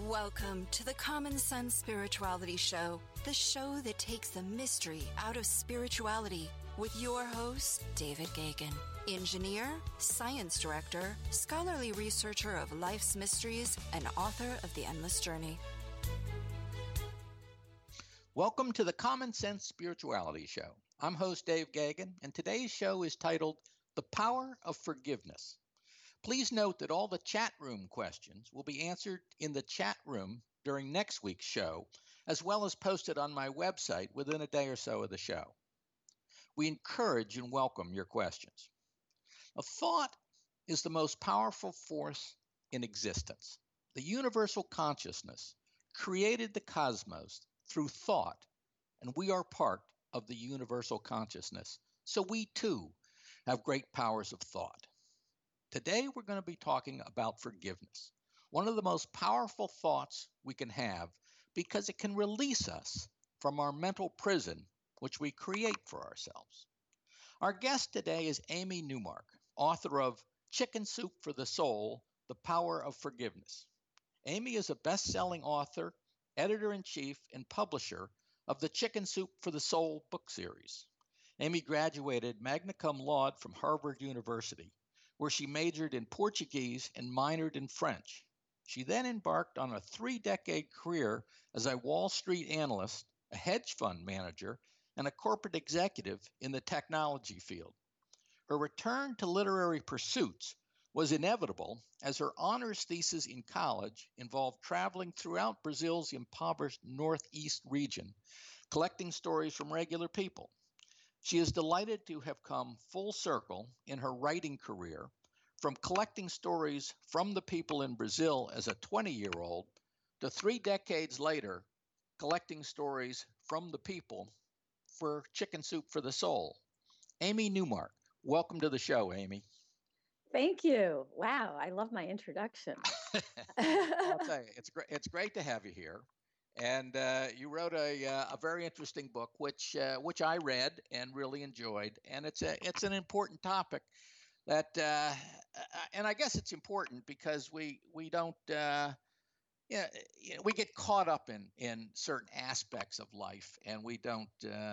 Welcome to the Common Sense Spirituality Show, the show that takes the mystery out of spirituality, with your host, David Gagan, engineer, science director, scholarly researcher of life's mysteries, and author of The Endless Journey. Welcome to the Common Sense Spirituality Show. I'm host Dave Gagan, and today's show is titled The Power of Forgiveness. Please note that all the chat room questions will be answered in the chat room during next week's show, as well as posted on my website within a day or so of the show. We encourage and welcome your questions. A thought is the most powerful force in existence. The universal consciousness created the cosmos through thought, and we are part of the universal consciousness. So we too have great powers of thought. Today, we're going to be talking about forgiveness, one of the most powerful thoughts we can have because it can release us from our mental prison, which we create for ourselves. Our guest today is Amy Newmark, author of Chicken Soup for the Soul, The Power of Forgiveness. Amy is a best-selling author, editor-in-chief, and publisher of the Chicken Soup for the Soul book series. Amy graduated magna cum laude from Harvard University, where she majored in Portuguese and minored in French. She then embarked on a 3-decade career as a Wall Street analyst, a hedge fund manager, and a corporate executive in the technology field. Her return to literary pursuits was inevitable as her honors thesis in college involved traveling throughout Brazil's impoverished northeast region, collecting stories from regular people. She is delighted to have come full circle in her writing career, from collecting stories from the people in Brazil as a 20-year-old to 3 decades later, collecting stories from the people for Chicken Soup for the Soul. Amy Newmark, welcome to the show, Amy. Thank you. Wow, I love my introduction. I'll tell you, it's great to have you here. And you wrote a very interesting book, which I read and really enjoyed. And it's an important topic that, and I guess it's important because we don't, we get caught up in certain aspects of life, and we don't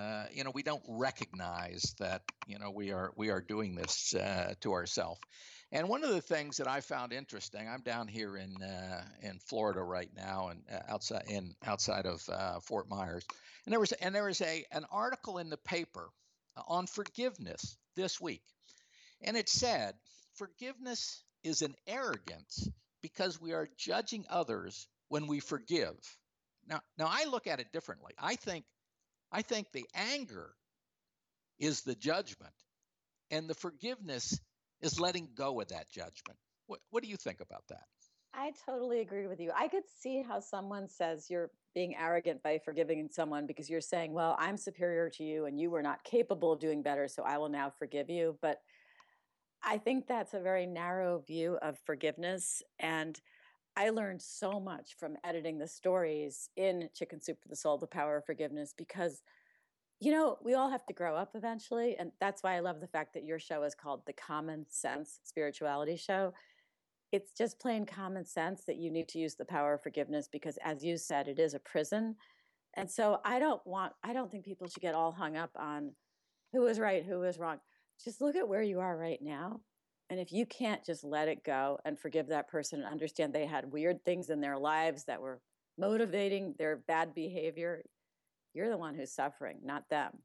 recognize that we are doing this to ourselves. And one of the things that I found interesting, I'm down here in Florida right now, and outside of Fort Myers, and there was an article in the paper on forgiveness this week, and it said forgiveness is an arrogance because we are judging others when we forgive. Now I look at it differently. I think the anger is the judgment, and the forgiveness is letting go of that judgment. What do you think about that? I totally agree with you. I could see how someone says you're being arrogant by forgiving someone because you're saying, well, I'm superior to you and you were not capable of doing better, so I will now forgive you. But I think that's a very narrow view of forgiveness. And I learned so much from editing the stories in Chicken Soup for the Soul, The Power of Forgiveness, because we all have to grow up eventually. And that's why I love the fact that your show is called the Common Sense Spirituality Show. It's just plain common sense that you need to use the power of forgiveness because, as you said, it is a prison. And so I don't think people should get all hung up on who is right, who is wrong. Just look at where you are right now. And if you can't just let it go and forgive that person and understand they had weird things in their lives that were motivating their bad behavior, you're the one who's suffering, not them.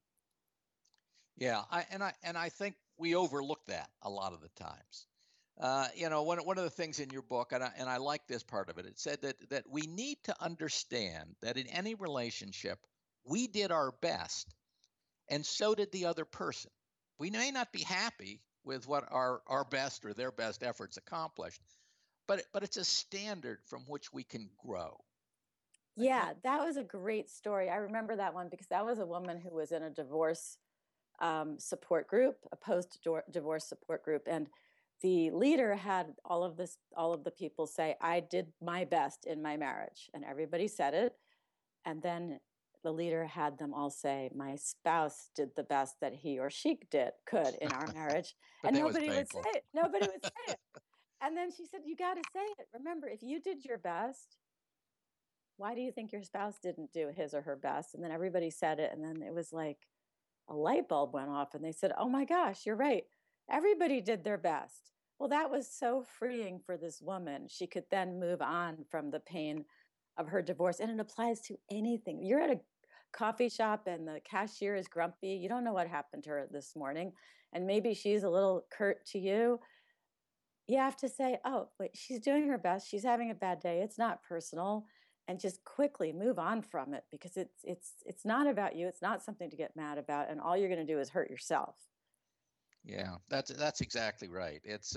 Yeah, I think we overlook that a lot of the times. One of the things in your book, and I like this part of it, it said that we need to understand that in any relationship, we did our best, and so did the other person. We may not be happy with what our best or their best efforts accomplished, but it's a standard from which we can grow. Yeah, that was a great story. I remember that one because that was a woman who was in a divorce support group, a post-divorce support group, and the leader had all of the people say, "I did my best in my marriage," and everybody said it, and then the leader had them all say, "My spouse did the best that he or she could in our marriage," and nobody would say it. Nobody would say it. And then she said, "You got to say it. Remember, if you did your best, why do you think your spouse didn't do his or her best? And then everybody said it. And then it was like a light bulb went off and they said, oh my gosh, you're right. Everybody did their best. Well, that was so freeing for this woman. She could then move on from the pain of her divorce. And it applies to anything. You're at a coffee shop and the cashier is grumpy. You don't know what happened to her this morning. And maybe she's a little curt to you. You have to say, oh, wait, she's doing her best. She's having a bad day. It's not personal. And just quickly move on from it because it's not about you. It's not something to get mad about. And all you're going to do is hurt yourself. Yeah, that's exactly right.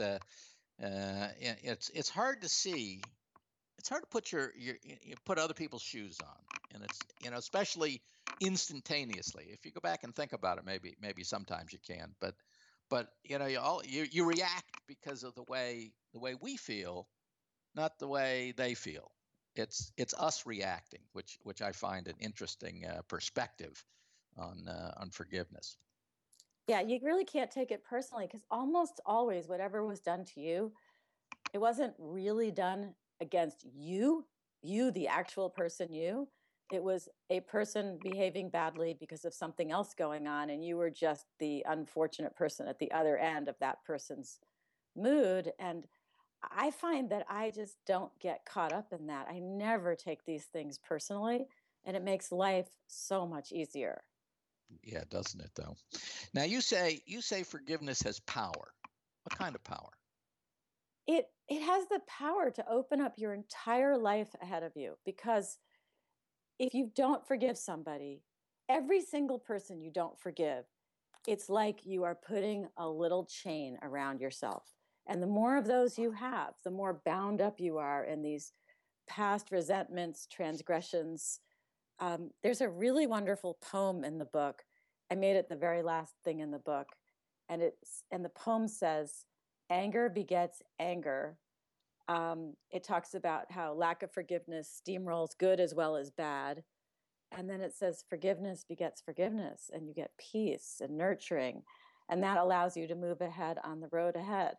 It's hard to see. It's hard to put you put other people's shoes on, and it's especially instantaneously. If you go back and think about it, maybe sometimes you can, but you react because of the way we feel, not the way they feel. It's us reacting, which I find an interesting perspective on forgiveness. Yeah, you really can't take it personally because almost always whatever was done to you, it wasn't really done against you, the actual person, you. It was a person behaving badly because of something else going on, and you were just the unfortunate person at the other end of that person's mood. And I find that I just don't get caught up in that. I never take these things personally, and it makes life so much easier. Yeah, doesn't it though? Now you say forgiveness has power. What kind of power? It has the power to open up your entire life ahead of you, because if you don't forgive somebody, every single person you don't forgive, it's like you are putting a little chain around yourself. And the more of those you have, the more bound up you are in these past resentments, transgressions. There's a really wonderful poem in the book. I made it the very last thing in the book. And the poem says, anger begets anger. It talks about how lack of forgiveness steamrolls good as well as bad. And then it says forgiveness begets forgiveness, and you get peace and nurturing. And that allows you to move ahead on the road ahead.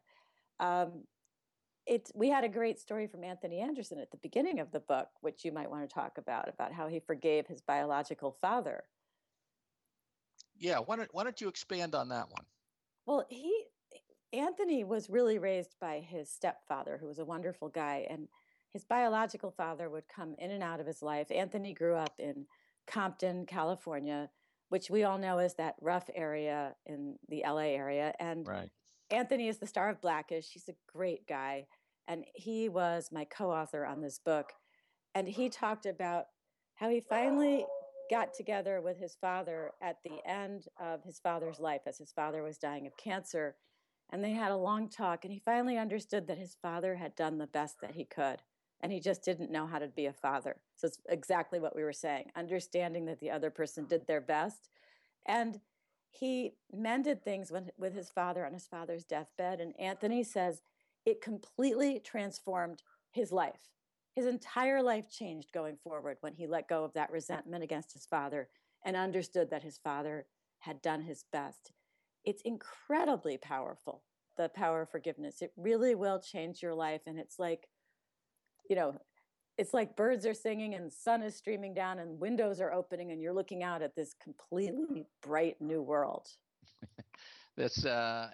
We had a great story from Anthony Anderson at the beginning of the book, which you might want to talk about how he forgave his biological father. Yeah, why don't you expand on that one? Well, Anthony was really raised by his stepfather, who was a wonderful guy, and his biological father would come in and out of his life. Anthony grew up in Compton, California, which we all know is that rough area in the LA area. And right. Anthony is the star of Blackish. He's a great guy. And he was my co-author on this book. And he talked about how he finally got together with his father at the end of his father's life, as his father was dying of cancer. And they had a long talk, and he finally understood that his father had done the best that he could. And he just didn't know how to be a father. So it's exactly what we were saying, understanding that the other person did their best. And he mended things with his father on his father's deathbed. And Anthony says it completely transformed his life. His entire life changed going forward when he let go of that resentment against his father and understood that his father had done his best. It's incredibly powerful, the power of forgiveness. It really will change your life. And it's like, it's like birds are singing and the sun is streaming down and windows are opening and you're looking out at this completely bright new world. It's a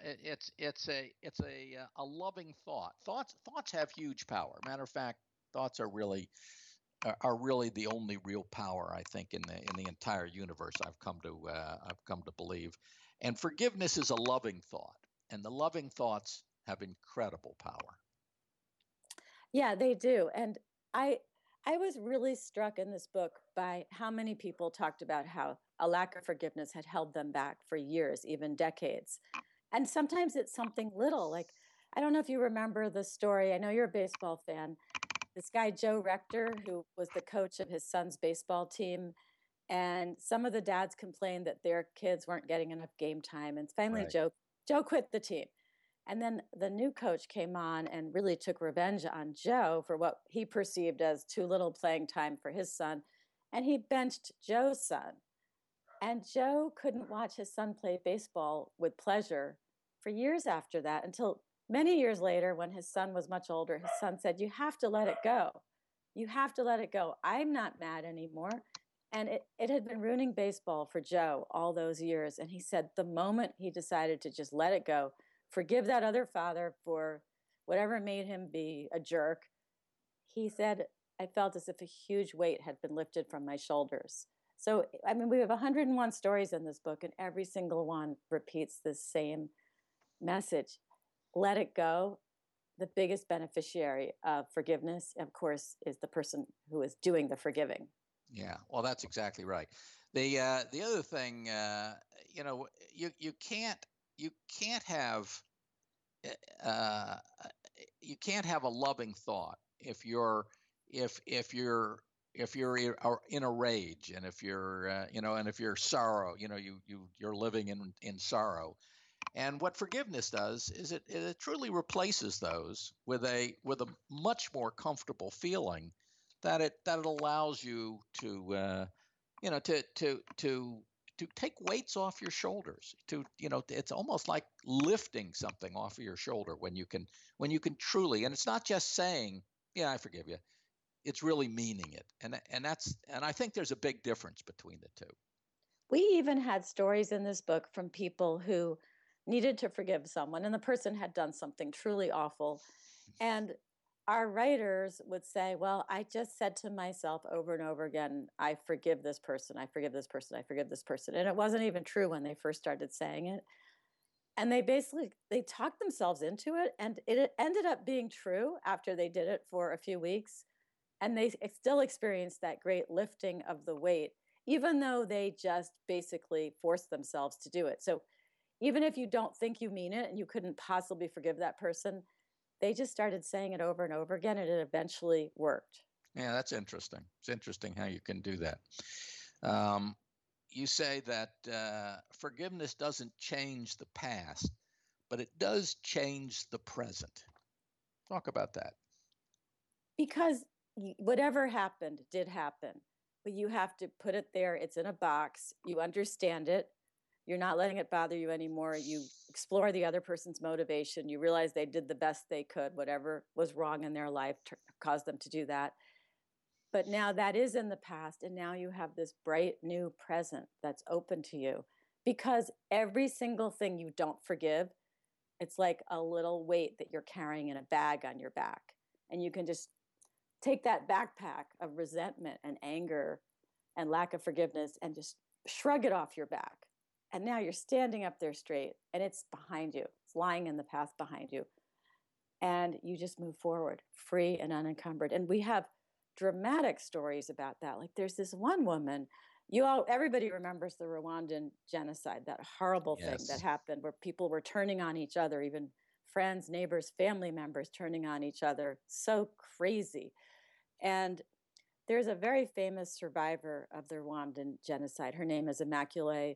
loving thought. Thoughts have huge power. Matter of fact, thoughts are really the only real power, I think, in the entire universe. I've come to believe, and forgiveness is a loving thought, and the loving thoughts have incredible power. Yeah, they do. And I was really struck in this book by how many people talked about how a lack of forgiveness had held them back for years, even decades. And sometimes it's something little. Like, I don't know if you remember the story. I know you're a baseball fan. This guy, Joe Rector, who was the coach of his son's baseball team. And some of the dads complained that their kids weren't getting enough game time. And finally, right. Joe quit the team. And then the new coach came on and really took revenge on Joe for what he perceived as too little playing time for his son. And he benched Joe's son. And Joe couldn't watch his son play baseball with pleasure for years after that, until many years later, when his son was much older, his son said, "You have to let it go. You have to let it go. I'm not mad anymore. And it had been ruining baseball for Joe all those years. And he said the moment he decided to just let it go, forgive that other father for whatever made him be a jerk, he said, I felt as if a huge weight had been lifted from my shoulders. So, I mean, we have 101 stories in this book, and every single one repeats this same message. Let it go. The biggest beneficiary of forgiveness, of course, is the person who is doing the forgiving. Yeah, well, that's exactly right. The other thing, you can't have uh, you can't have a loving thought if you're in a rage, and if you're and if you're sorrow, you're living in sorrow. And what forgiveness does is it truly replaces those with a much more comfortable feeling that it allows you to to take weights off your shoulders. It's almost like lifting something off of your shoulder when you can truly, and it's not just saying, yeah, I forgive you. It's really meaning it. And I think there's a big difference between the two. We even had stories in this book from people who needed to forgive someone, and the person had done something truly awful. And our writers would say, well, I just said to myself over and over again, I forgive this person, I forgive this person, I forgive this person. And it wasn't even true when they first started saying it. And they talked themselves into it, and it ended up being true after they did it for a few weeks. And they still experienced that great lifting of the weight, even though they just basically forced themselves to do it. So even if you don't think you mean it and you couldn't possibly forgive that person, they just started saying it over and over again, and it eventually worked. Yeah, that's interesting. It's interesting how you can do that. You say that forgiveness doesn't change the past, but it does change the present. Talk about that. Because whatever happened did happen, but you have to put it there. It's in a box. You understand it. You're not letting it bother you anymore. You explore the other person's motivation. You realize they did the best they could. Whatever was wrong in their life caused them to do that. But now that is in the past, and now you have this bright new present that's open to you. Because every single thing you don't forgive, it's like a little weight that you're carrying in a bag on your back. And you can just take that backpack of resentment and anger and lack of forgiveness and just shrug it off your back. And now you're standing up there straight, and it's behind you. It's lying in the path behind you. And you just move forward, free and unencumbered. And we have dramatic stories about that. Like there's this one woman, everybody remembers the Rwandan genocide, that horrible thing that happened where people were turning on each other, even friends, neighbors, family members turning on each other. So crazy. And there's a very famous survivor of the Rwandan genocide. Her name is Immaculée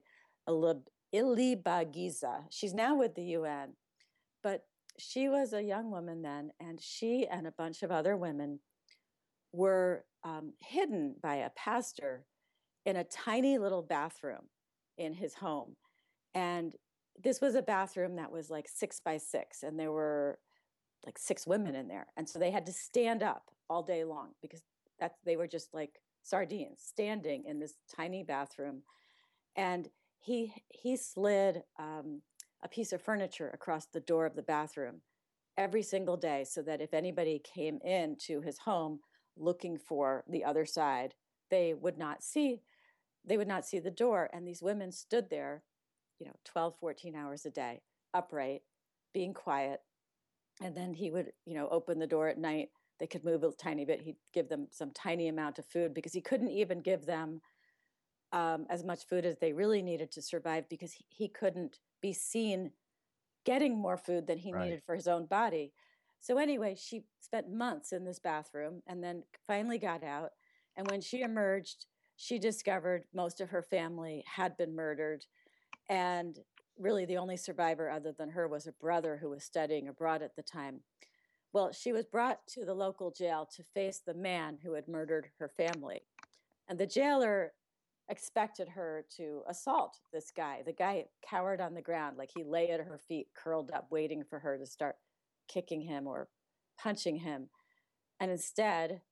Ilibagiza. She's now with the UN, but she was a young woman then, and she and a bunch of other women were hidden by a pastor in a tiny little bathroom in his home. And this was a bathroom that was like 6 by 6, and there were like 6 women in there. And so they had to stand up all day long because they were just like sardines standing in this tiny bathroom. And he slid a piece of furniture across the door of the bathroom every single day so that if anybody came into his home looking for the other side, they would not see the door. And these women stood there, 12, 14 hours a day, upright, being quiet. And then he would, open the door at night. They could move a tiny bit. He'd give them some tiny amount of food because he couldn't even give them as much food as they really needed to survive because he couldn't be seen getting more food than he needed for his own body. So anyway, she spent months in this bathroom and then finally got out. And when she emerged, she discovered most of her family had been murdered. And really the only survivor other than her was a brother who was studying abroad at the time. Well, she was brought to the local jail to face the man who had murdered her family. And the jailer expected her to assault this guy. The guy cowered on the ground, like he lay at her feet, curled up, waiting for her to start kicking him or punching him. And instead,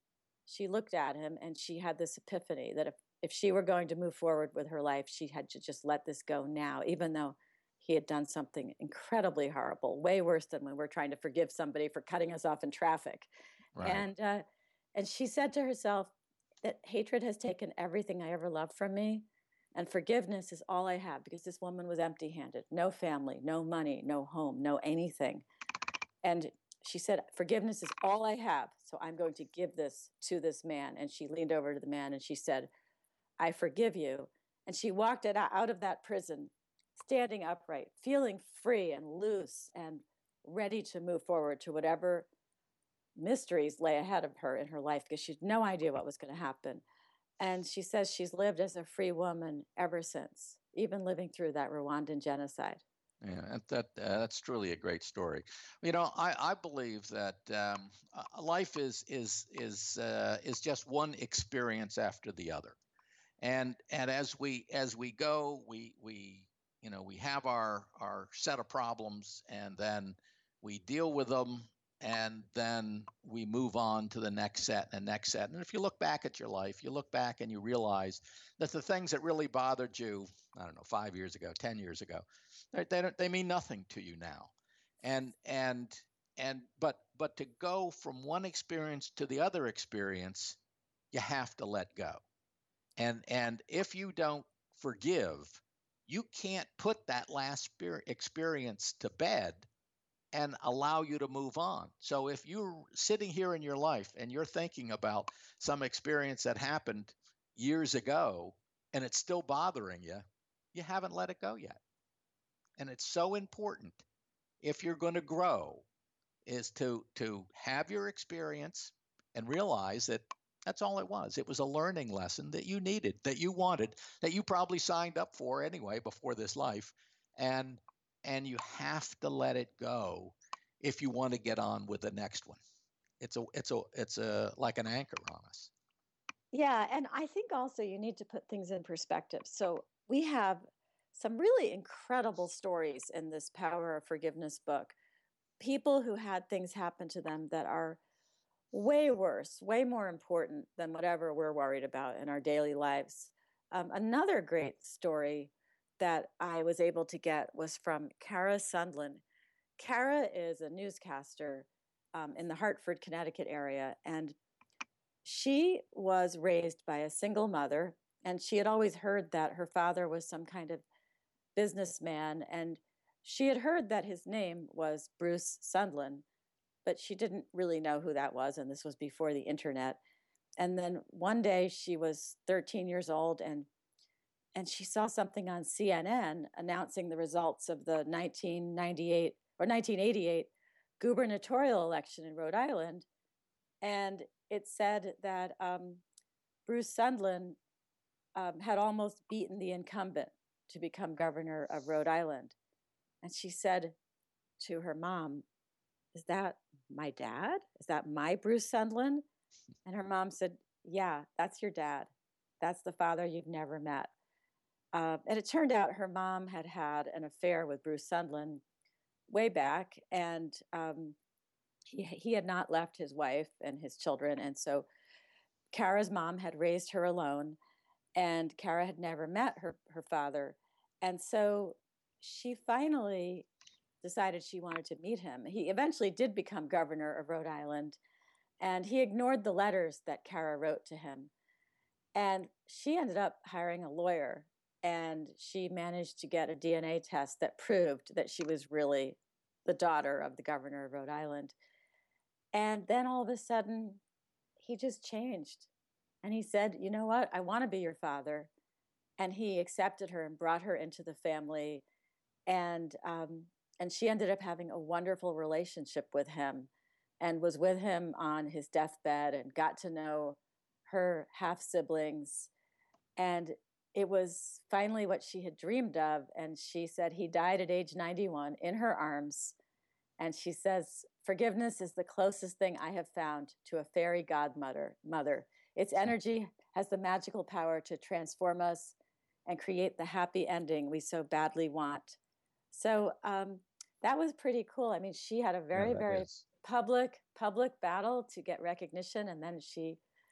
she looked at him and she had this epiphany that if she were going to move forward with her life, she had to just let this go now, even though he had done something incredibly horrible, way worse than when we're trying to forgive somebody for cutting us off in traffic. Right. And she said to herself that hatred has taken everything I ever loved from me, and forgiveness is all I have, because this woman was empty-handed, no family, no money, no home, no anything. And she said, forgiveness is all I have, so I'm going to give this to this man. And she leaned over to the man and she said, I forgive you. And she walked out of that prison, standing upright, feeling free and loose and ready to move forward to whatever mysteries lay ahead of her in her life, because she had no idea what was going to happen. And she says she's lived as a free woman ever since, even living through that Rwandan genocide. Yeah, that's truly a great story. You know, I believe that life is just one experience after the other, and as we go, we have our set of problems, and then we deal with them, and then we move on to the next set and next set. And if you look back at your life, you look back and you realize that the things that really bothered you, I don't know, 5 years ago, 10 years ago, they mean nothing to you now. And but to go from one experience to the other experience, you have to let go. And if you don't forgive, you can't put that last experience to bed and allow you to move on. So if you're sitting here in your life and you're thinking about some experience that happened years ago and it's still bothering you, you haven't let it go yet. And it's so important, if you're going to grow, is to have your experience and realize that that's all it was. It was a learning lesson that you needed, that you wanted, that you probably signed up for anyway before this life, and you have to let it go if you want to get on with the next one. It's a like an anchor on us. Yeah, and I think also you need to put things in perspective. So we have some really incredible stories in this Power of Forgiveness book. People who had things happen to them that are way worse, way more important than whatever we're worried about in our daily lives. Another great story that I was able to get was from Kara Sundlin. Kara is a newscaster in the Hartford, Connecticut area, and she was raised by a single mother, and she had always heard that her father was some kind of businessman, and she had heard that his name was Bruce Sundlin, but she didn't really know who that was, and this was before the internet. And then one day she was 13 years old, and she saw something on CNN announcing the results of the 1998 or 1988 gubernatorial election in Rhode Island. And it said that Bruce Sundlin had almost beaten the incumbent to become governor of Rhode Island. And she said to her mom, is that my dad? Is that my Bruce Sundlin? And her mom said, yeah, that's your dad. That's the father you've never met. And it turned out her mom had had an affair with Bruce Sundlin way back, and he had not left his wife and his children. And so Kara's mom had raised her alone, and Kara had never met her father. And so she finally decided she wanted to meet him. He eventually did become governor of Rhode Island, and he ignored the letters that Kara wrote to him. And she ended up hiring a lawyer, and she managed to get a DNA test that proved that she was really the daughter of the governor of Rhode Island. And then all of a sudden, he just changed. And he said, you know what? I want to be your father. And he accepted her and brought her into the family. And she ended up having a wonderful relationship with him, and was with him on his deathbed and got to know her half siblings. And it was finally what she had dreamed of. And she said he died at age 91 in her arms. And she says, forgiveness is the closest thing I have found to a fairy godmother. Its energy has the magical power to transform us and create the happy ending we so badly want. So that was pretty cool. I mean, she had a very Yeah, that very is. public battle to get recognition, and then she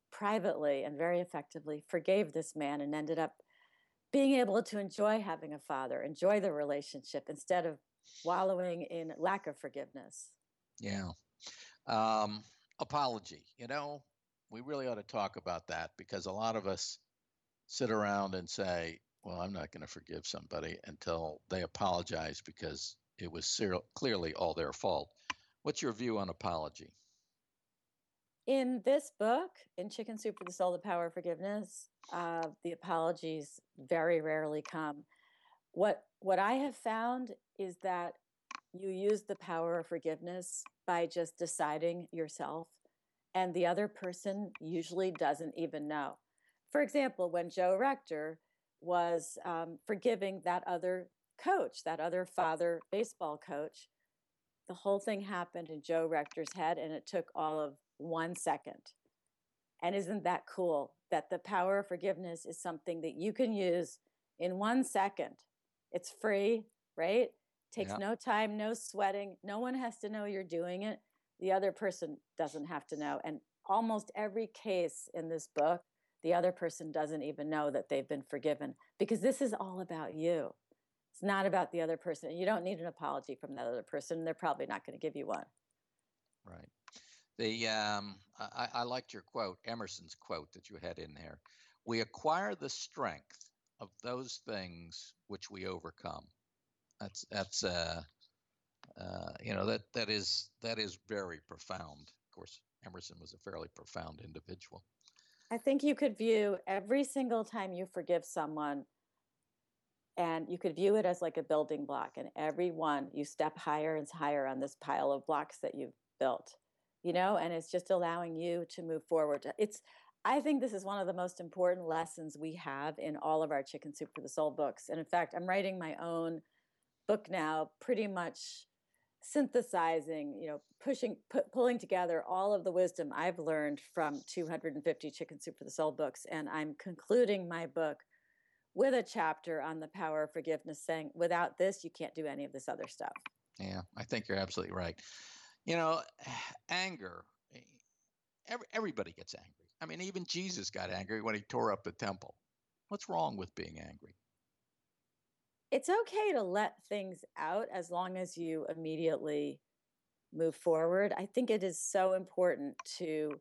privately and very effectively forgave this man and ended up being able to enjoy having a father, enjoy the relationship instead of wallowing in lack of forgiveness. Yeah. Apology. We really ought to talk about that because a lot of us sit around and say, well, I'm not going to forgive somebody until they apologize because it was clearly all their fault. What's your view on apology? In this book, in Chicken Soup for the Soul, The Power of Forgiveness, the apologies very rarely come. What I have found is that you use the power of forgiveness by just deciding yourself, and the other person usually doesn't even know. For example, when Joe Rector was forgiving that other coach, that other father baseball coach, the whole thing happened in Joe Rector's head, and it took all of 1 second. And isn't that cool that the power of forgiveness is something that you can use in 1 second? It's free, right? Takes no time, no sweating. No one has to know you're doing it. The other person doesn't have to know. And almost every case in this book, the other person doesn't even know that they've been forgiven because this is all about you. It's not about the other person. You don't need an apology from that other person. They're probably not going to give you one. Right. I liked your quote, Emerson's quote that you had in there. We acquire the strength of those things which we overcome. That's that is very profound. Of course, Emerson was a fairly profound individual. I think you could view every single time you forgive someone, and you could view it as like a building block, and every one you step higher and higher on this pile of blocks that you've built, and it's just allowing you to move forward. I think this is one of the most important lessons we have in all of our Chicken Soup for the Soul books. And in fact, I'm writing my own book now, pretty much synthesizing, pulling together all of the wisdom I've learned from 250 Chicken Soup for the Soul books. And I'm concluding my book with a chapter on the power of forgiveness, saying, without this, you can't do any of this other stuff. Yeah, I think you're absolutely right. Anger, everybody gets angry. I mean, even Jesus got angry when he tore up the temple. What's wrong with being angry? It's okay to let things out as long as you immediately move forward. I think it is so important to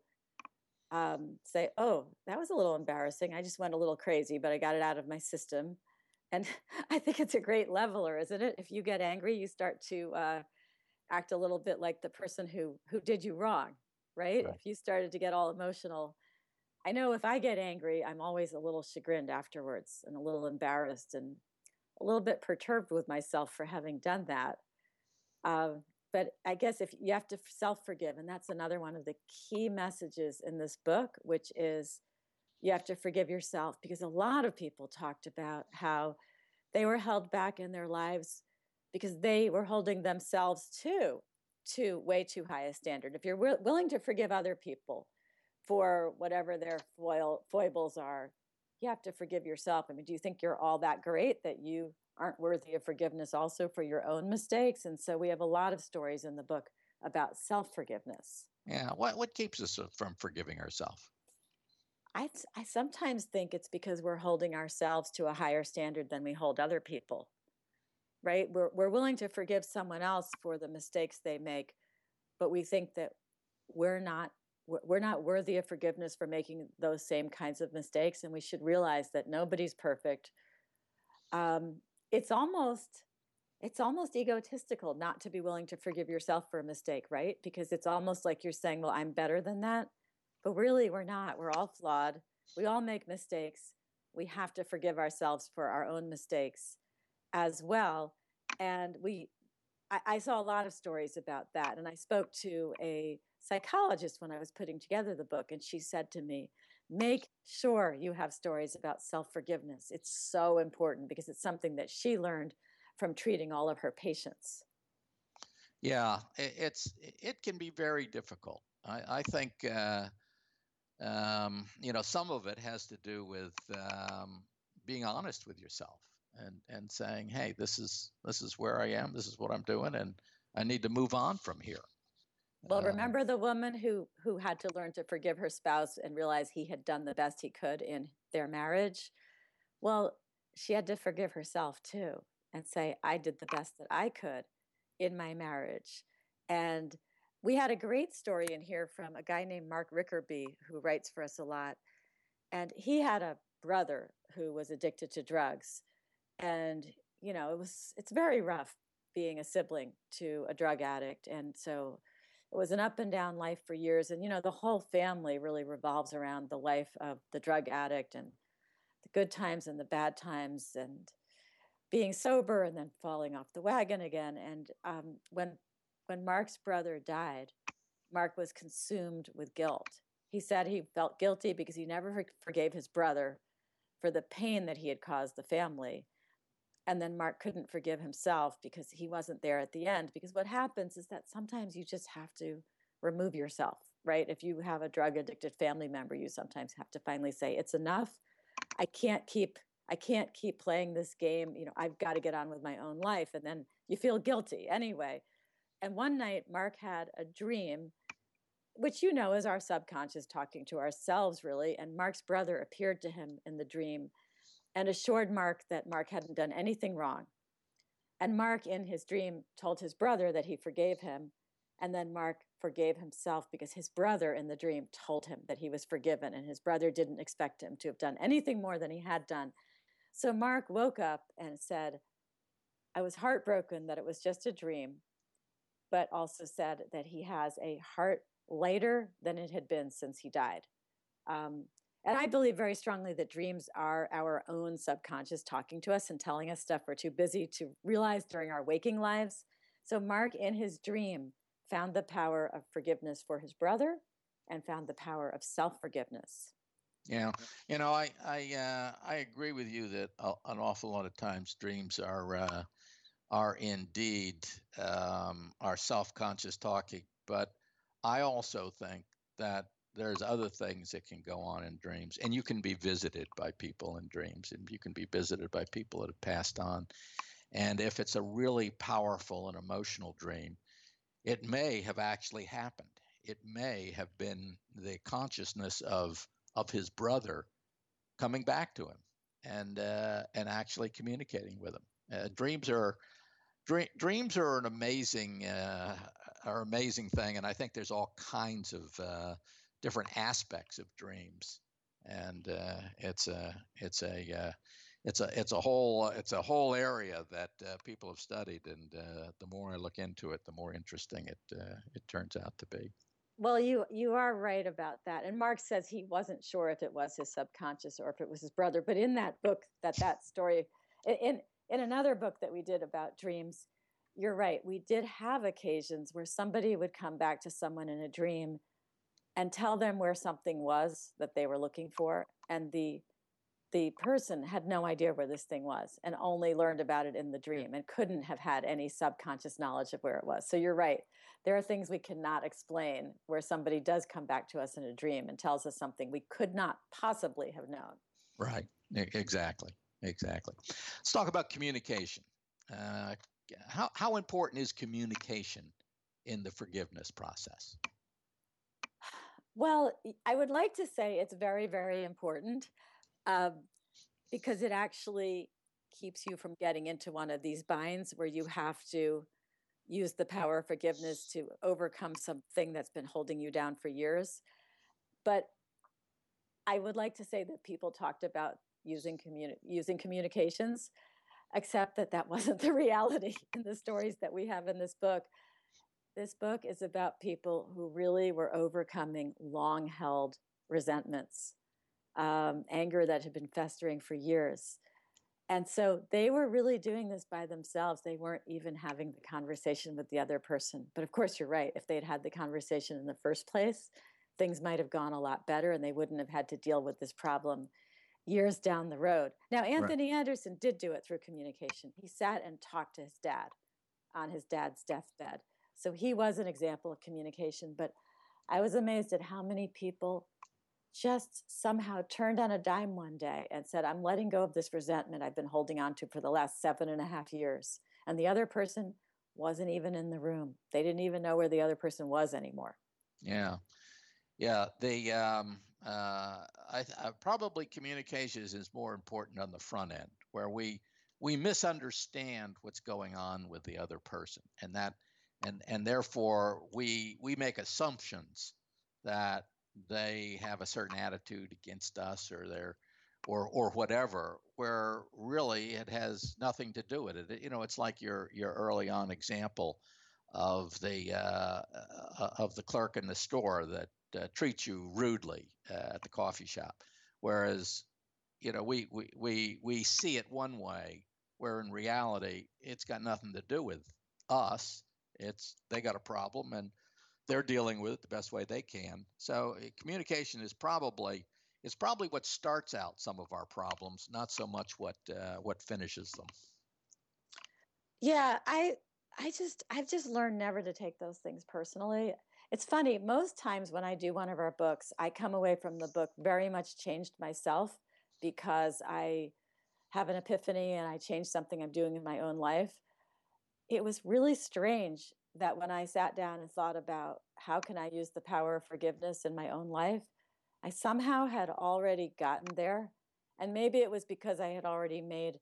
say, oh, that was a little embarrassing. I just went a little crazy, but I got it out of my system. And I think it's a great leveler, isn't it? If you get angry, you start to act a little bit like the person who did you wrong, right? If you started to get all emotional, I know if I get angry, I'm always a little chagrined afterwards and a little embarrassed and a little bit perturbed with myself for having done that. But I guess if you have to self-forgive, and that's another one of the key messages in this book, which is you have to forgive yourself, because a lot of people talked about how they were held back in their lives because they were holding themselves to way too high a standard. If you're willing to forgive other people for whatever their foibles are, you have to forgive yourself. I mean, do you think you're all that great that you aren't worthy of forgiveness also for your own mistakes? And so we have a lot of stories in the book about self-forgiveness. Yeah. What keeps us from forgiving ourselves? I sometimes think it's because we're holding ourselves to a higher standard than we hold other people, right? We're willing to forgive someone else for the mistakes they make, but we think that we're not worthy of forgiveness for making those same kinds of mistakes. And we should realize that nobody's perfect. It's almost egotistical not to be willing to forgive yourself for a mistake, right? Because it's almost like you're saying, well, I'm better than that. But really, we're not. We're all flawed. We all make mistakes. We have to forgive ourselves for our own mistakes as well. And I saw a lot of stories about that. And I spoke to a psychologist when I was putting together the book, and she said to me, make sure you have stories about self-forgiveness. It's so important because it's something that she learned from treating all of her patients. Yeah, it can be very difficult. I think some of it has to do with being honest with yourself and saying, hey, this is where I am, this is what I'm doing, and I need to move on from here. Well, remember the woman who had to learn to forgive her spouse and realize he had done the best he could in their marriage? Well, she had to forgive herself too and say, I did the best that I could in my marriage. And we had a great story in here from a guy named Mark Rickerby, who writes for us a lot. And he had a brother who was addicted to drugs. And, it's very rough being a sibling to a drug addict. And so it was an up and down life for years. And, the whole family really revolves around the life of the drug addict and the good times and the bad times and being sober and then falling off the wagon again. And when Mark's brother died, Mark was consumed with guilt. He said he felt guilty because he never forgave his brother for the pain that he had caused the family. And then Mark couldn't forgive himself because he wasn't there at the end. Because what happens is that sometimes you just have to remove yourself, right? If you have a drug addicted family member, you sometimes have to finally say, it's enough. I can't keep playing this game. I've got to get on with my own life. And then you feel guilty anyway. And one night, Mark had a dream, which is our subconscious talking to ourselves, really. And Mark's brother appeared to him in the dream and assured Mark that Mark hadn't done anything wrong. And Mark, in his dream, told his brother that he forgave him. And then Mark forgave himself because his brother in the dream told him that he was forgiven. And his brother didn't expect him to have done anything more than he had done. So Mark woke up and said, I was heartbroken that it was just a dream, but also said that he has a heart lighter than it had been since he died. And I believe very strongly that dreams are our own subconscious talking to us and telling us stuff we're too busy to realize during our waking lives. So Mark, in his dream, found the power of forgiveness for his brother and found the power of self-forgiveness. Yeah, I agree with you that an awful lot of times dreams are indeed our self-conscious talking. But I also think that there's other things that can go on in dreams, and you can be visited by people in dreams, and you can be visited by people that have passed on. And if it's a really powerful and emotional dream, it may have actually happened. It may have been the consciousness of his brother coming back to him and actually communicating with him. Dreams are an amazing thing, and I think there's all kinds of different aspects of dreams, and it's a whole area that people have studied, and the more I look into it, the more interesting it turns out to be. Well, you are right about that. And Mark says he wasn't sure if it was his subconscious or if it was his brother. But in that book, that story, in another book that we did about dreams, you're right. We did have occasions where somebody would come back to someone in a dream and tell them where something was that they were looking for, and the person had no idea where this thing was and only learned about it in the dream and couldn't have had any subconscious knowledge of where it was. So you're right. There are things we cannot explain where somebody does come back to us in a dream and tells us something we could not possibly have known. Right. Exactly. Let's talk about communication. How important is communication in the forgiveness process? Well, I would like to say it's very, very important. Because it actually keeps you from getting into one of these binds where you have to use the power of forgiveness to overcome something that's been holding you down for years. But I would like to say that people talked about using communications, except that wasn't the reality in the stories that we have in this book. This book is about people who really were overcoming long-held resentments. Anger that had been festering for years. And so they were really doing this by themselves. They weren't even having the conversation with the other person. But of course, you're right. If they'd had the conversation in the first place, things might have gone a lot better and they wouldn't have had to deal with this problem years down the road. Now, Anthony Anderson did do it through communication. He sat and talked to his dad on his dad's deathbed. So he was an example of communication. But I was amazed at how many people just somehow turned on a dime one day and said, I'm letting go of this resentment I've been holding on to for the last 7.5 years. And the other person wasn't even in the room. They didn't even know where the other person was anymore. Yeah. Yeah. Probably communications is more important on the front end, where we misunderstand what's going on with the other person, and therefore we make assumptions that they have a certain attitude against us, or whatever, where really it has nothing to do with it. It's like your early on example of the clerk in the store that treats you rudely at the coffee shop, whereas we see it one way, where in reality it's got nothing to do with us. They got a problem and they're dealing with it the best way they can. So communication is probably what starts out some of our problems, not so much what finishes them. Yeah, I've just learned never to take those things personally. It's funny, most times when I do one of our books, I come away from the book very much changed myself, because I have an epiphany and I change something I'm doing in my own life. It was really strange that when I sat down and thought about how can I use the power of forgiveness in my own life, I somehow had already gotten there. And maybe it was because I had already made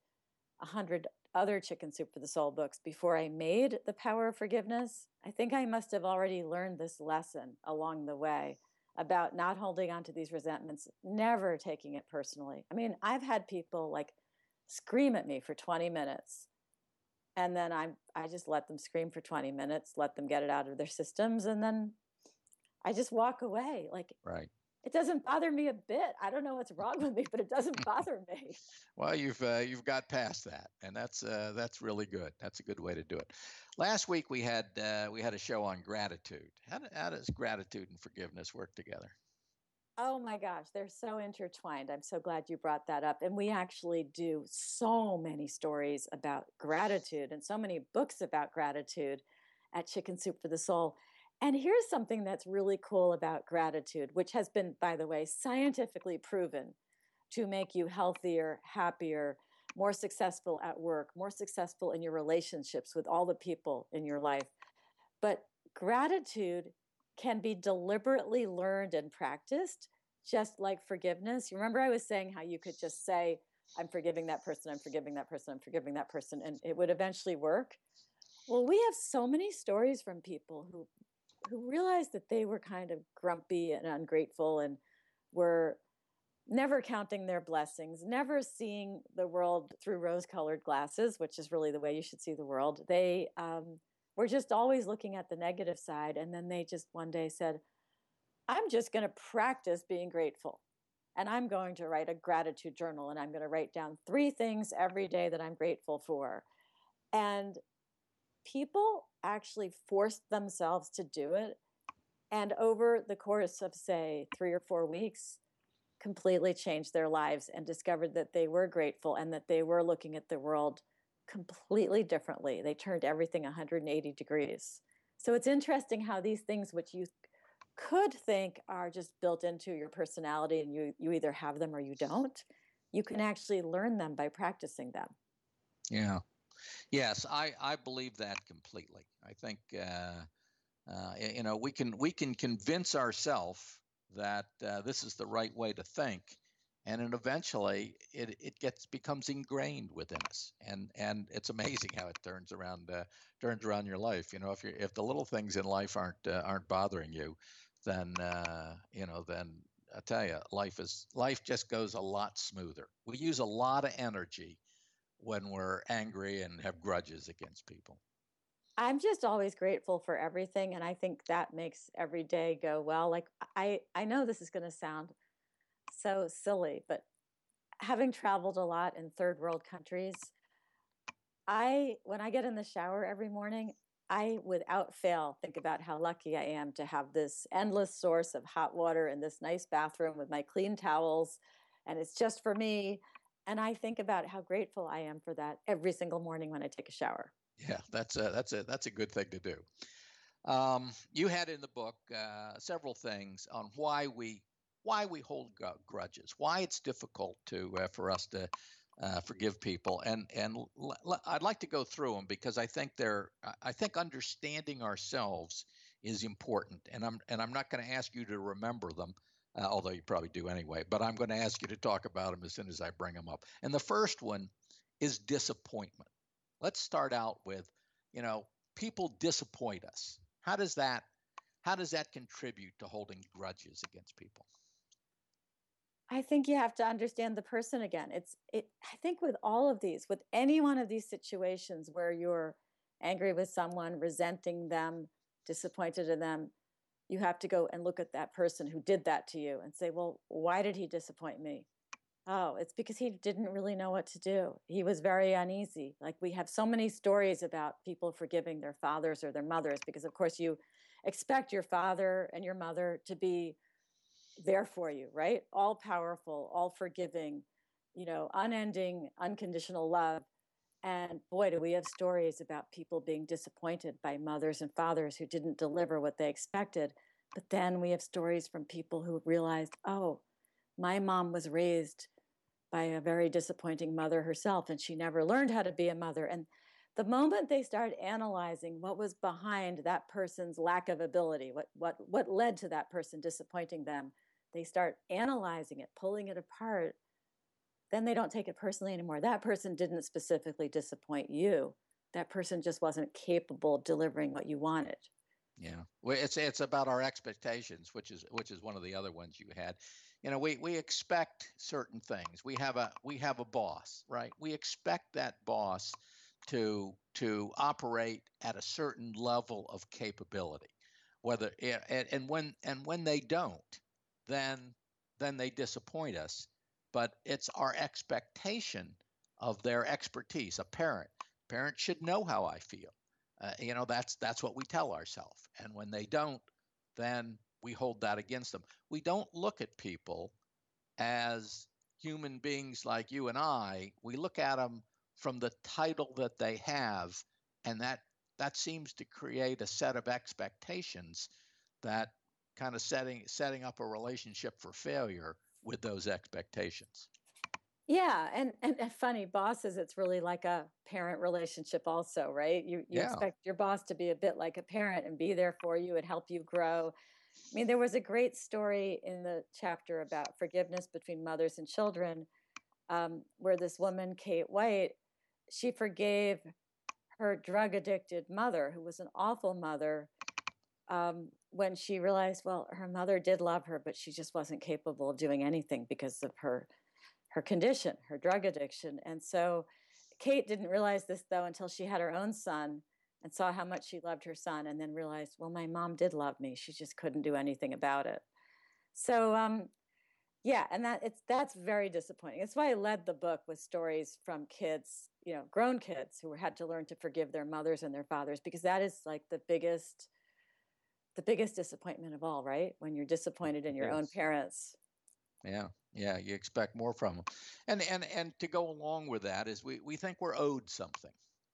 100 other Chicken Soup for the Soul books before I made The Power of Forgiveness. I think I must have already learned this lesson along the way about not holding on to these resentments, never taking it personally. I mean, I've had people like scream at me for 20 minutes, and then I just let them scream for 20 minutes, let them get it out of their systems, and then I just walk away. Like, right. It doesn't bother me a bit. I don't know what's wrong with me, but it doesn't bother me. Well, you've got past that, and that's really good. That's a good way to do it. Last week we had a show on gratitude. How does gratitude and forgiveness work together? Oh my gosh, they're so intertwined. I'm so glad you brought that up. And we actually do so many stories about gratitude and so many books about gratitude at Chicken Soup for the Soul. And here's something that's really cool about gratitude, which has been, by the way, scientifically proven to make you healthier, happier, more successful at work, more successful in your relationships with all the people in your life. But gratitude can be deliberately learned and practiced, just like forgiveness. You remember I was saying how you could just say, I'm forgiving that person, I'm forgiving that person, I'm forgiving that person, and it would eventually work. Well, we have so many stories from people who realized that they were kind of grumpy and ungrateful and were never counting their blessings, never seeing the world through rose-colored glasses, which is really the way you should see the world. They were just always looking at the negative side. And then they just one day said, I'm just going to practice being grateful. And I'm going to write a gratitude journal, and I'm going to write down 3 things every day that I'm grateful for. And people actually forced themselves to do it. And over the course of, say, 3 or 4 weeks, completely changed their lives and discovered that they were grateful and that they were looking at the world completely differently. They turned everything 180 degrees. So it's interesting how these things, which you could think are just built into your personality and you either have them or you don't, you can actually learn them by practicing them. Yeah. Yes, I believe that completely. I think we can convince ourselves that this is the right way to think, and then eventually it becomes ingrained within us, and it's amazing how it turns around your life. If the little things in life aren't bothering you, then then I tell you, life just goes a lot smoother. We use a lot of energy when we're angry and have grudges against people. I'm just always grateful for everything. And I think that makes every day go well. Like, I know this is going to sound so silly, but having traveled a lot in third world countries, when I get in the shower every morning, I, without fail, think about how lucky I am to have this endless source of hot water in this nice bathroom with my clean towels, and it's just for me. And I think about how grateful I am for that every single morning when I take a shower. Yeah, that's a good thing to do. You had in the book several things on why we hold grudges, why it's difficult for us forgive people, and I'd like to go through them because I think understanding ourselves is important, and I'm not going to ask you to remember them, although you probably do anyway. But I'm going to ask you to talk about them as soon as I bring them up. And the first one is disappointment. Let's start out with, people disappoint us. How does that contribute to holding grudges against people? I think you have to understand the person again. I think with all of these, with any one of these situations where you're angry with someone, resenting them, disappointed in them, you have to go and look at that person who did that to you and say, well, why did he disappoint me? Oh, it's because he didn't really know what to do. He was very uneasy. Like, we have so many stories about people forgiving their fathers or their mothers because, of course, you expect your father and your mother to be there for you, right? All powerful, all forgiving, unending, unconditional love. And boy, do we have stories about people being disappointed by mothers and fathers who didn't deliver what they expected. But then we have stories from people who realized, oh, my mom was raised by a very disappointing mother herself, and she never learned how to be a mother. And the moment they start analyzing what was behind that person's lack of ability, what led to that person disappointing them, they start analyzing it, pulling it apart, then they don't take it personally anymore. That person didn't specifically disappoint you. That person just wasn't capable of delivering what you wanted. Yeah, well, it's about our expectations, which is one of the other ones you had. We expect certain things. We have a boss, right? We expect that boss to operate at a certain level of capability. Whether and when they don't, then they disappoint us. But it's our expectation of their expertise. A parent should know how I feel. That's what we tell ourselves. And when they don't, then we hold that against them. We don't look at people as human beings like you and I. We look at them from the title that they have, and that seems to create a set of expectations that kind of setting up a relationship for failure with those expectations. Yeah, and funny, bosses, it's really like a parent relationship also, right? You expect your boss to be a bit like a parent and be there for you and help you grow. I mean, there was a great story in the chapter about forgiveness between mothers and children, where this woman, Kate White, she forgave her drug-addicted mother, who was an awful mother, when she realized, well, her mother did love her, but she just wasn't capable of doing anything because of her condition, her drug addiction. And so Kate didn't realize this, though, until she had her own son and saw how much she loved her son, and then realized, well, my mom did love me. She just couldn't do anything about it. So, yeah, and that's very disappointing. That's why I led the book with stories from kids, grown kids who had to learn to forgive their mothers and their fathers, because that is like the biggest disappointment of all, right? When you're disappointed in your own parents. Yeah, you expect more from them. And to go along with that is we think we're owed something.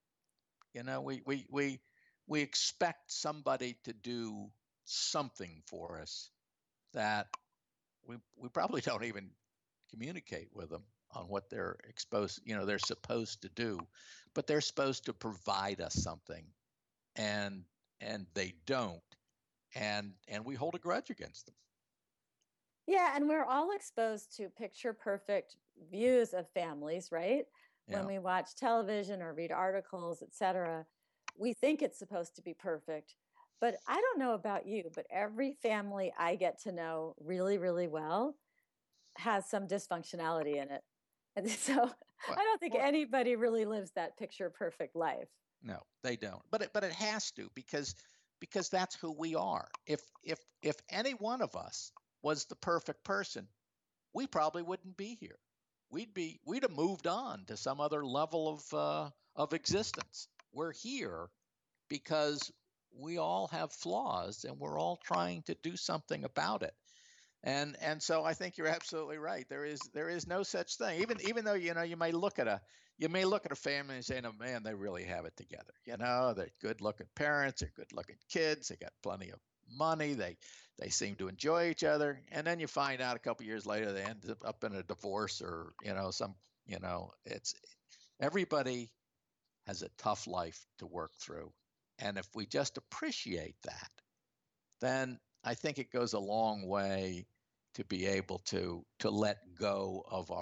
We expect somebody to do something for us that we probably don't even communicate with them on what they're they're supposed to do, but they're supposed to provide us something, and they don't, and we hold a grudge against them. Yeah, and we're all exposed to picture perfect views of families, right? Yeah. When we watch television or read articles, etc., we think it's supposed to be perfect. But I don't know about you, but every family I get to know really, really well has some dysfunctionality in it. And so I don't think anybody really lives that picture perfect life. No, they don't. But it has to, because that's who we are. If any one of us was the perfect person, we probably wouldn't be here. We'd have moved on to some other level of existence. We're here because we all have flaws, and we're all trying to do something about it. And so I think you're absolutely right. There is no such thing. Even though you may look at a family and say, "Oh man, they really have it together." They're good-looking parents, they're good-looking kids, they got plenty of money, they seem to enjoy each other, and then you find out a couple years later they end up in a divorce, or some It's everybody has a tough life to work through. And if we just appreciate that, then I think it goes a long way to be able to let go of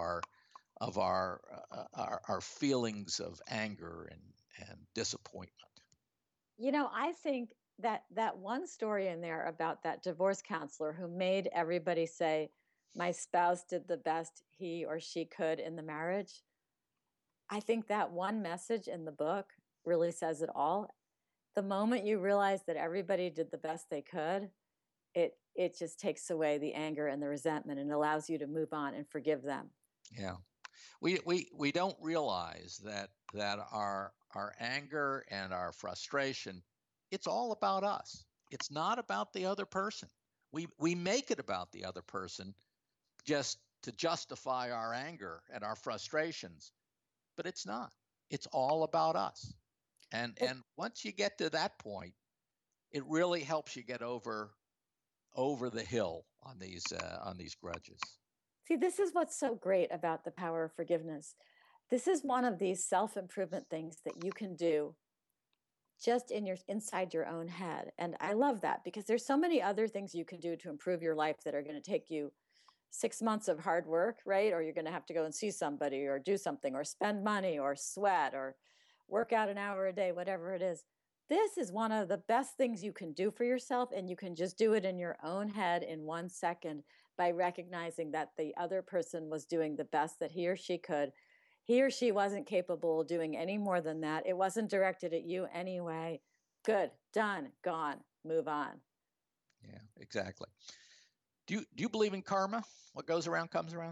our feelings of anger and disappointment. I think that one story in there about that divorce counselor who made everybody say, my spouse did the best he or she could in the marriage. I think that one message in the book really says it all. The moment you realize that everybody did the best they could, it just takes away the anger and the resentment and allows you to move on and forgive them. Yeah. We don't realize that our anger and our frustration, it's all about us. It's not about the other person. We make it about the other person just to justify our anger and our frustrations, but it's not. It's all about us. And once you get to that point, it really helps you get over the hill on these grudges. See, this is what's so great about the power of forgiveness. This is one of these self-improvement things that you can do just inside your own head. And I love that because there's so many other things you can do to improve your life that are going to take you 6 months of hard work, right? Or you're going to have to go and see somebody or do something or spend money or sweat or work out an hour a day, whatever it is. This is one of the best things you can do for yourself, and you can just do it in your own head in 1 second by recognizing that the other person was doing the best that he or she could. He or she wasn't capable of doing any more than that. It wasn't directed at you anyway. Good, done, gone, move on. Yeah, exactly. Do you believe in karma? What goes around comes around?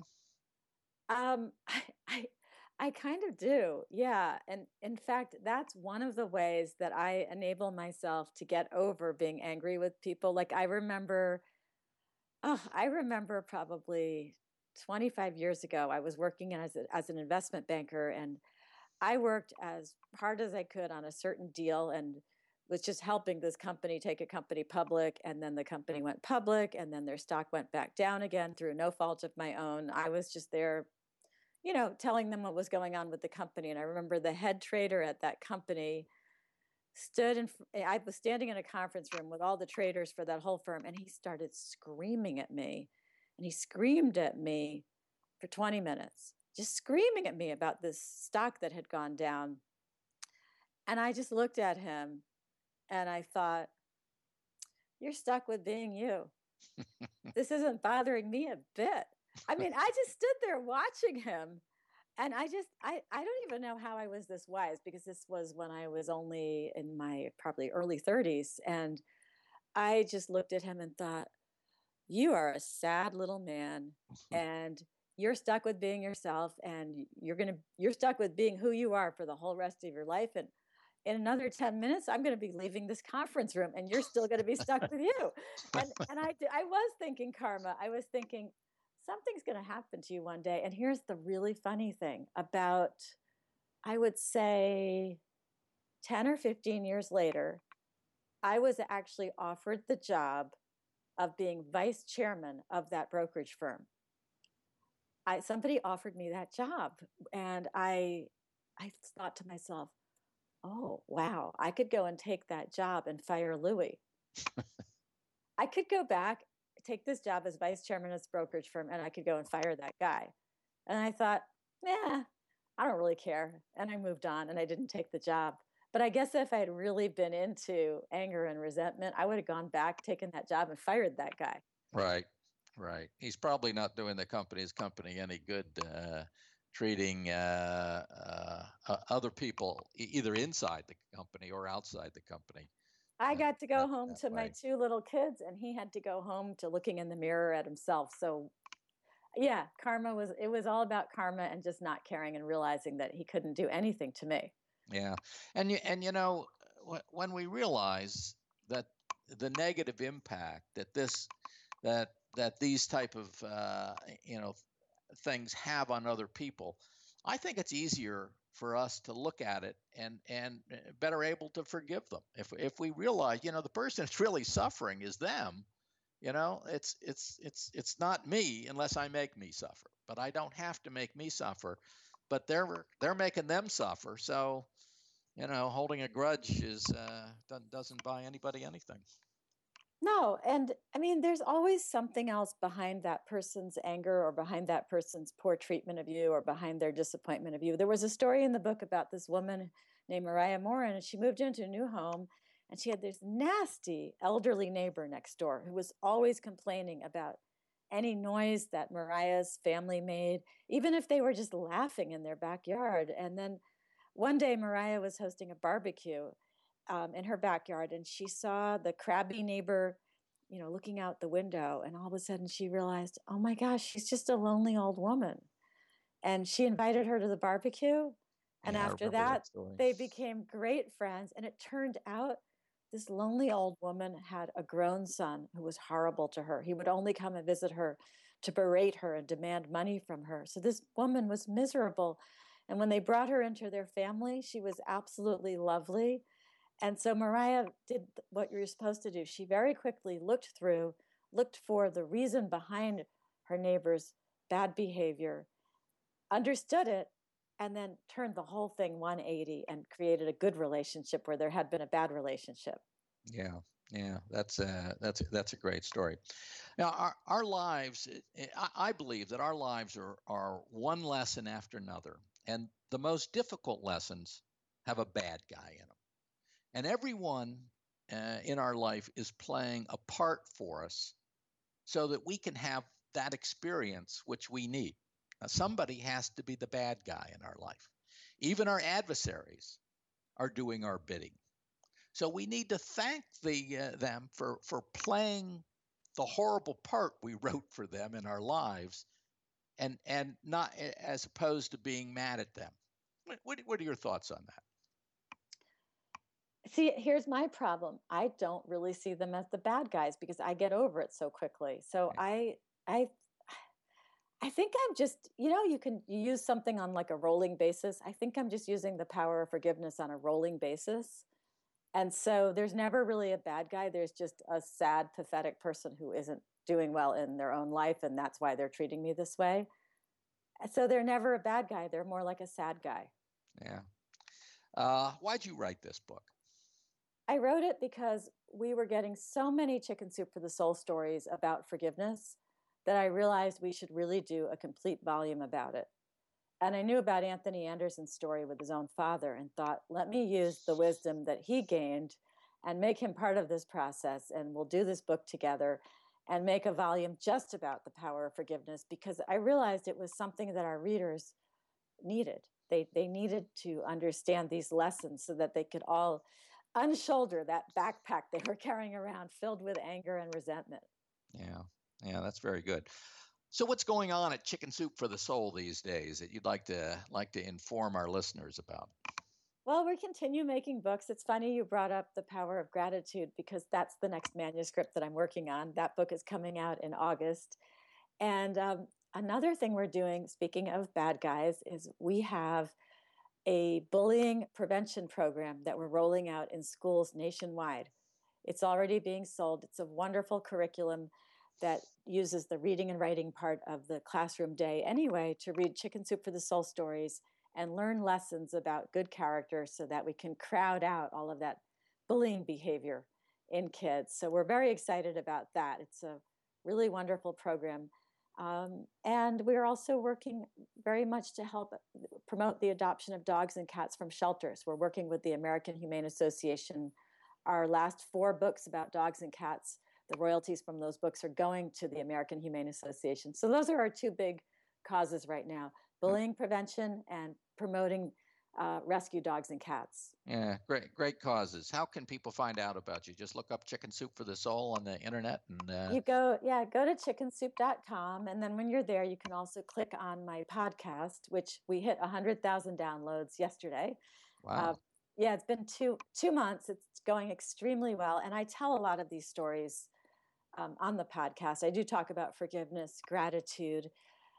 I kind of do. Yeah. And in fact, that's one of the ways that I enable myself to get over being angry with people. Like I remember probably 25 years ago, I was working as an investment banker, and I worked as hard as I could on a certain deal and was just helping this company take a company public. And then the company went public, and then their stock went back down again through no fault of my own. I was just there, telling them what was going on with the company. And I remember the head trader at that company I was standing in a conference room with all the traders for that whole firm, and he started screaming at me. And he screamed at me for 20 minutes, just screaming at me about this stock that had gone down. And I just looked at him and I thought, you're stuck with being you. This isn't bothering me a bit. I mean, I just stood there watching him, and I don't even know how I was this wise, because this was when I was only in my probably early 30s. And I just looked at him and thought, you are a sad little man, and you're stuck with being yourself, and you're stuck with being who you are for the whole rest of your life. And in another 10 minutes, I'm going to be leaving this conference room, and you're still going to be stuck with you. And I was thinking karma. I was thinking something's going to happen to you one day. And here's the really funny thing about, I would say 10 or 15 years later, I was actually offered the job of being vice chairman of that brokerage firm. Somebody offered me that job, and I thought to myself, oh, wow, I could go and take that job and fire Louis. I could go back, take this job as vice chairman of this brokerage firm, and I could go and fire that guy. And I thought, I don't really care. And I moved on, and I didn't take the job. But I guess if I had really been into anger and resentment, I would have gone back, taken that job, and fired that guy. Right. He's probably not doing the company any good, treating other people either inside the company or outside the company. I got to go home to my 2 little kids, and he had to go home to looking in the mirror at himself. So yeah, it was all about karma and just not caring and realizing that he couldn't do anything to me. Yeah. And when we realize that the negative impact that these type of things have on other people, I think it's easier for us to look at it and better able to forgive them. If we realize, the person that's really suffering is them, it's not me unless I make me suffer. But I don't have to make me suffer. but they're making them suffer. So, holding a grudge doesn't buy anybody anything. No, and I mean, there's always something else behind that person's anger or behind that person's poor treatment of you or behind their disappointment of you. There was a story in the book about this woman named Mariah Morin, and she moved into a new home, and she had this nasty elderly neighbor next door who was always complaining about any noise that Mariah's family made, even if they were just laughing in their backyard. And then one day, Mariah was hosting a barbecue in her backyard, and she saw the crabby neighbor, looking out the window. And all of a sudden, she realized, oh my gosh, she's just a lonely old woman. And she invited her to the barbecue. And after that, they became great friends. And it turned out this lonely old woman had a grown son who was horrible to her. He would only come and visit her to berate her and demand money from her. So this woman was miserable. And when they brought her into their family, she was absolutely lovely. And so Mariah did what you're supposed to do. She very quickly looked for the reason behind her neighbor's bad behavior, understood it, and then turned the whole thing 180 and created a good relationship where there had been a bad relationship. Yeah, that's a great story. Now, our lives, I believe that our lives are one lesson after another, and the most difficult lessons have a bad guy in them. And everyone in our life is playing a part for us so that we can have that experience which we need. Now, somebody has to be the bad guy in our life. Even our adversaries are doing our bidding. So we need to thank them for playing the horrible part we wrote for them in our lives, and not as opposed to being mad at them. What are your thoughts on that? See, here's my problem. I don't really see them as the bad guys because I get over it so quickly. So I think I'm just, you can use something on like a rolling basis. I think I'm just using the power of forgiveness on a rolling basis. And so there's never really a bad guy. There's just a sad, pathetic person who isn't doing well in their own life. And that's why they're treating me this way. So they're never a bad guy. They're more like a sad guy. Yeah. Why'd you write this book? I wrote it because we were getting so many Chicken Soup for the Soul stories about forgiveness that I realized we should really do a complete volume about it. And I knew about Anthony Anderson's story with his own father and thought, let me use the wisdom that he gained and make him part of this process. And we'll do this book together and make a volume just about the power of forgiveness, because I realized it was something that our readers needed. They needed to understand these lessons so that they could all unshoulder that backpack they were carrying around filled with anger and resentment. Yeah, that's very good. So what's going on at Chicken Soup for the Soul these days that you'd like to inform our listeners about? Well, we continue making books. It's funny you brought up The Power of Gratitude, because that's the next manuscript that I'm working on. That book is coming out in August. And another thing we're doing, speaking of bad guys, is we have a bullying prevention program that we're rolling out in schools nationwide. It's already being sold. It's a wonderful curriculum that uses the reading and writing part of the classroom day anyway to read Chicken Soup for the Soul stories and learn lessons about good character so that we can crowd out all of that bullying behavior in kids. So we're very excited about that. It's a really wonderful program. And we're also working very much to help promote the adoption of dogs and cats from shelters. We're working with the American Humane Association. Our last 4 books about dogs and cats, the royalties from those books are going to the American Humane Association. So those are our 2 big causes right now: bullying prevention and promoting rescue dogs and cats. Yeah, great causes. How can people find out about you? Just look up Chicken Soup for the Soul on the internet, and you go to chickensoup.com, and then when you're there, you can also click on my podcast, which we hit 100,000 downloads yesterday. Wow. Yeah, it's been two months. It's going extremely well, and I tell a lot of these stories on the podcast. I do talk about forgiveness, gratitude,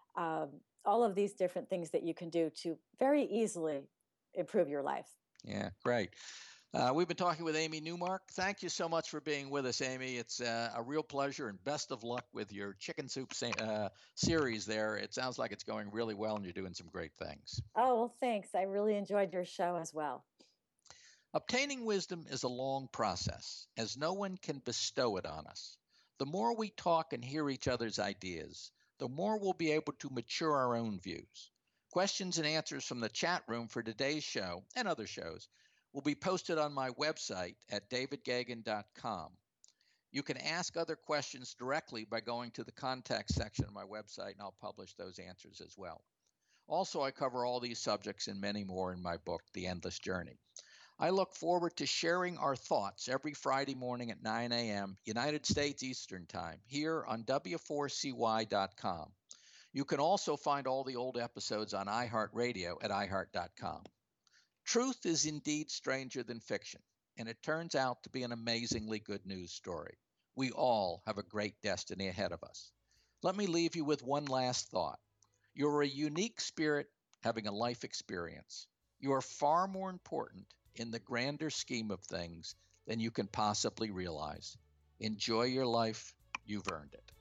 all of these different things that you can do to very easily improve your life. Yeah, great. We've been talking with Amy Newmark. Thank you so much for being with us, Amy. It's a real pleasure, and best of luck with your chicken soup series there. It sounds like it's going really well, and you're doing some great things. Oh, well, thanks. I really enjoyed your show as well. Obtaining wisdom is a long process, as no one can bestow it on us. The more we talk and hear each other's ideas, the more we'll be able to mature our own views. Questions and answers from the chat room for today's show and other shows will be posted on my website at davidgeoghegan.com. You can ask other questions directly by going to the contact section of my website, and I'll publish those answers as well. Also, I cover all these subjects and many more in my book, The Endless Journey. I look forward to sharing our thoughts every Friday morning at 9 a.m. United States Eastern Time here on W4CY.com. You can also find all the old episodes on iHeartRadio at iHeart.com. Truth is indeed stranger than fiction, and it turns out to be an amazingly good news story. We all have a great destiny ahead of us. Let me leave you with one last thought. You're a unique spirit having a life experience. You are far more important in the grander scheme of things than you can possibly realize. Enjoy your life. You've earned it.